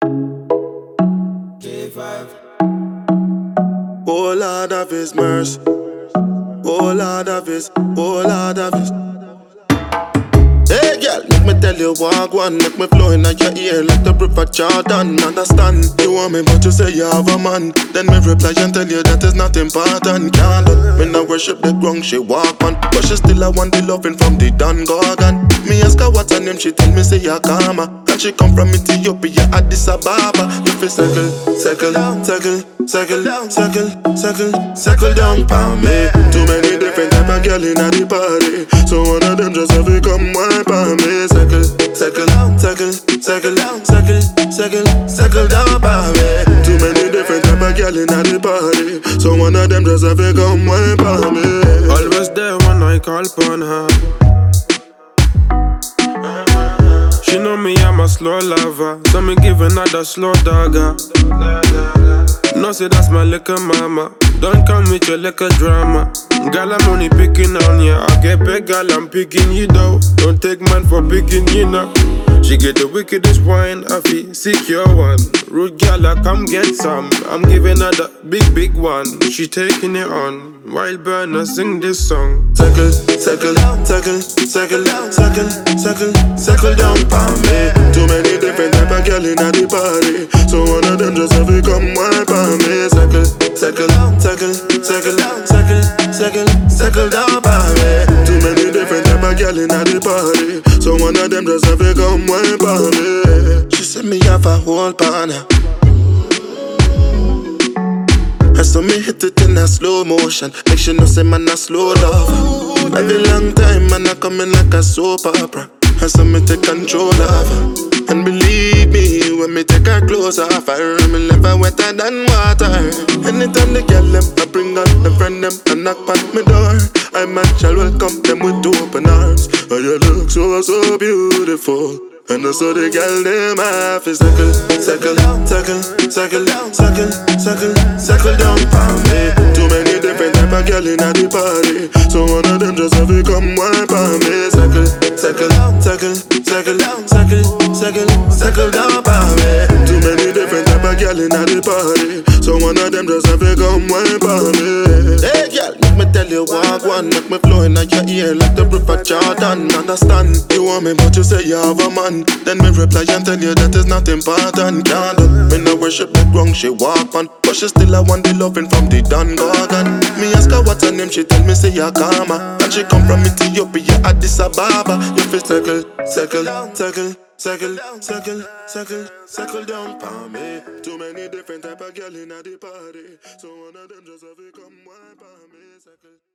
K5. Oh Lord of His mercy. Oh Lord of His. Oh Lord of His. Hey girl, make me tell you walk one. Make me flow in your ear like the river Jordan. Understand, you want me but you say you have a man. Then me reply and tell you that is not important. Can't let me not worship the ground she walk on, but she still I want the loving from the Don Gorgon. Me ask her what her name, she tell me say you Kama. And she come from Ethiopia, Addis Ababa. You feel circle, circle, circle, circle, circle, circle, circle down for me. Too many different type of girl in the party, so one of them just have to come wine for me. Circle, circle, circle, circle, circle, circle, circle down for me. Too many different type of girl in the party, so one of them just have to come wine for me. Always there when I call upon her. She know me, I'm a slow lover, so me give another slow dagger. No say that's my liquor mama, don't come with your liquor drama. Girl, I'm only picking on ya. I get big, girl, I'm picking you though. Don't take man for picking you now. She get the wickedest wine, I feel secure one. Rude girl, I come get some. I'm giving her the big one. She taking it on. Wild burner, sing this song. Circle, circle, circle, circle, circle, circle, circle down for me. Too many different type of girl in the party, so one of them just have to come wine for me. Circle, circle, circle, circle, circle, circle, circle down for me. Too many different type of girl in the party, so one of them just have to come wine for me. She said me have a whole partner, and so me hit it in a slow motion. Make sure no say man a slow love. Every long time man a coming like a soap opera, and so me take control of her. And believe me, when me take her close off her, me never wetter than water. Anytime they get them, I bring out them friend them and knock on my door. I might shall welcome them with open arms. Oh, you look so, so beautiful. And also the girl them half is circle, circle, circle, circle, circle, circle, circle down for me. Too many different type of girl in the party, so one of them just have to come wine for me. Circle, circle, circle, circle, circle, circle, circle down for me. Too many different type of girl in the party, so one of them just have to come wine for me. Hey girl, make me tell you walk one. Make me flow in your ear like the river Jordan. Understand, you want me but you say you have a man. Then me reply and tell you that is not important. Can't do me no worship the ground she walk on, but she still I want the loving from the Don Gorgon. Me ask her what her name, she tell me say you Kama. And she come from Ethiopia, Addis Ababa. You feel circle, circle, circle, circle, circle, circle, circle down for me. Too many different type of girl in the party, so one of them just have to come wine for me. Circle.